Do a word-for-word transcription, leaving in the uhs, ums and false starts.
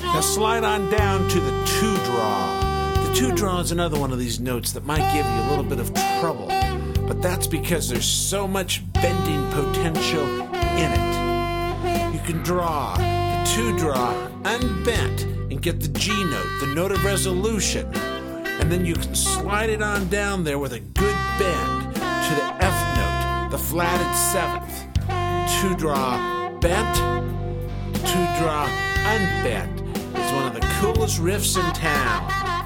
Now slide on down to the two draw. The two draw is another one of these notes that might give you a little bit of trouble, but that's because there's so much bending potential in it. You can draw the two draw unbent and get the G note, the note of resolution, and then you can slide it on down there with a good bend to the F note, the flatted seventh. Two draw bent, two draw unbent is one of the coolest riffs in town.